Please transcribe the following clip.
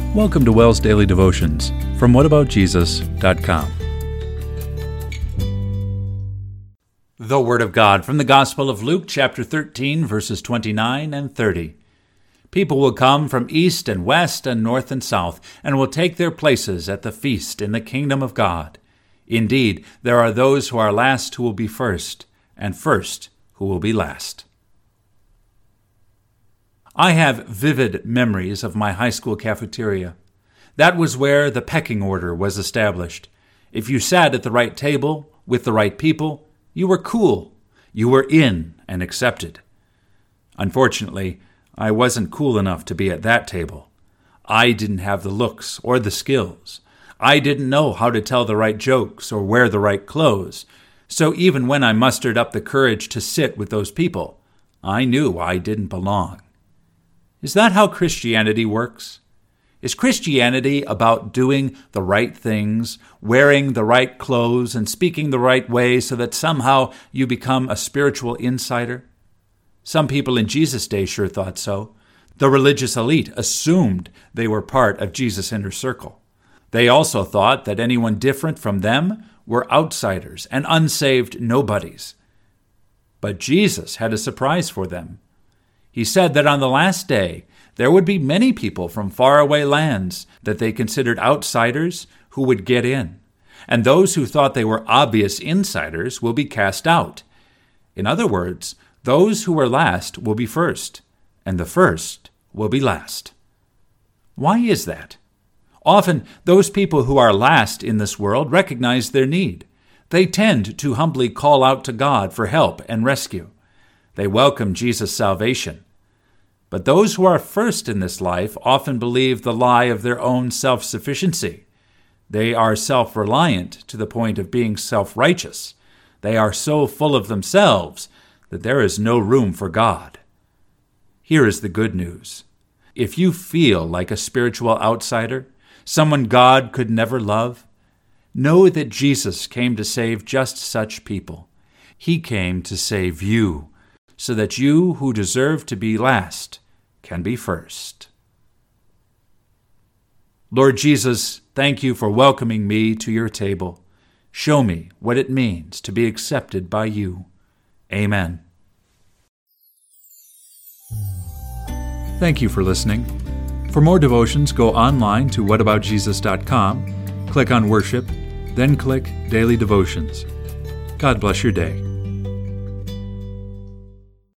Welcome to WELL's Daily Devotions from whataboutjesus.com. The Word of God from the Gospel of Luke, chapter 13, verses 29 and 30. People will come from east and west and north and south, and will take their places at the feast in the kingdom of God. Indeed, there are those who are last who will be first, and first who will be last. I have vivid memories of my high school cafeteria. That was where the pecking order was established. If you sat at the right table with the right people, you were cool. You were in and accepted. Unfortunately, I wasn't cool enough to be at that table. I didn't have the looks or the skills. I didn't know how to tell the right jokes or wear the right clothes. So even when I mustered up the courage to sit with those people, I knew I didn't belong. Is that how Christianity works? Is Christianity about doing the right things, wearing the right clothes, and speaking the right way so that somehow you become a spiritual insider? Some people in Jesus' day sure thought so. The religious elite assumed they were part of Jesus' inner circle. They also thought that anyone different from them were outsiders and unsaved nobodies. But Jesus had a surprise for them. He said that on the last day, there would be many people from faraway lands that they considered outsiders who would get in, and those who thought they were obvious insiders will be cast out. In other words, those who were last will be first, and the first will be last. Why is that? Often, those people who are last in this world recognize their need. They tend to humbly call out to God for help and rescue. They welcome Jesus' salvation. But those who are first in this life often believe the lie of their own self-sufficiency. They are self-reliant to the point of being self-righteous. They are so full of themselves that there is no room for God. Here is the good news. If you feel like a spiritual outsider, someone God could never love, know that Jesus came to save just such people. He came to save you, so that you who deserve to be last can be first. Lord Jesus, thank you for welcoming me to your table. Show me what it means to be accepted by you. Amen. Thank you for listening. For more devotions, go online to whataboutjesus.com, click on Worship, then click Daily Devotions. God bless your day.